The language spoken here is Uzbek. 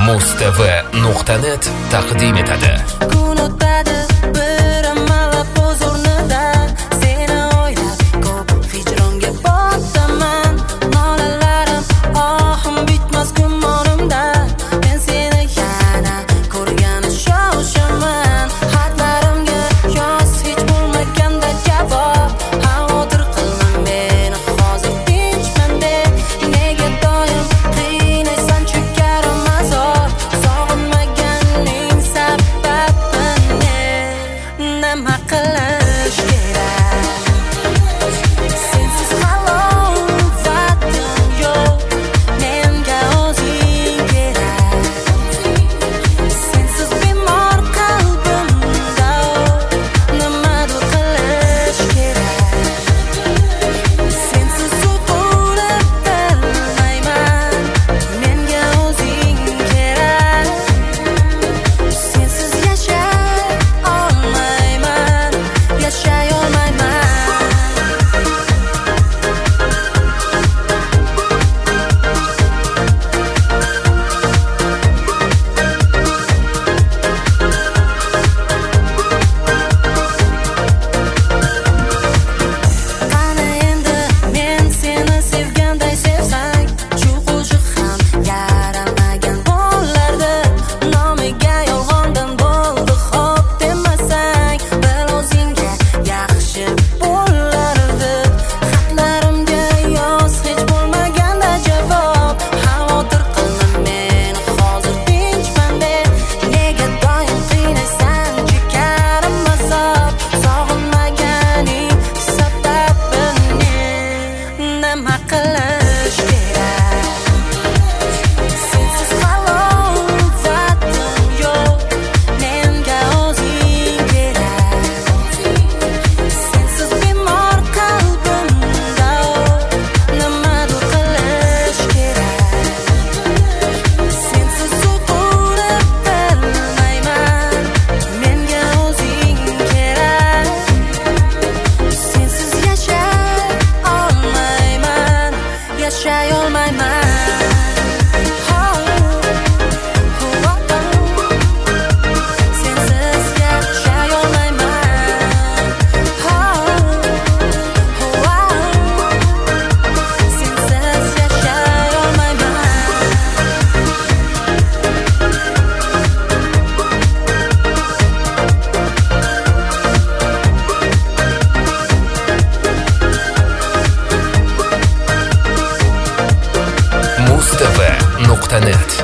mustv.net taqdim etadi. Kun o'tadi bir amallab o'z o'rnida, seni o'ylab ko'p hijronga botaman. Nolalarim, ohim bitmas gumonimda, men seni yana ko'rgani shoshaman. Xatlarimga yoz hech bo'lmaganda javob, xavotir qilma meni hozir tinchman deb. Nega doim qiynaysan chekarim azor, sog'inmaganning sababini nima qilish kerak? Sensiz halovatim yo'q, menga o'zing kerak. Sensiz bemor qalbimda nimadir qilish kerak. Sensiz o'tirib bilmayman, menga o'zing kerak. Sensiz yashay olmayman, yashay olmayman. Qani endi men seni sevganday sevsang, shu qo'shiq ham yaramagan bo'lardi. Nomiga yolg'ondan bo'ldi xo'p demasang, bil o'zingga yaxshi bo'lardi. Xatlarimga yoz hech bo'lmaganda javob, xavotir qilma meni hozir tinchman deb. Nega doim qiynaysan chekarim azob, sog'inmaganing sababini nima qilish kerak? Sensiz halovatim yo'q, menga o'zing kerak. Sensiz bemor qalbimda nimadir qilish kerak. Sensiz o'tirib bilmayman, menga o'zing kerak. Sensiz yashay olmayman, yashay olmayman. Sensiz yashay olmayman. Sensiz yashay olmayman. mustv.net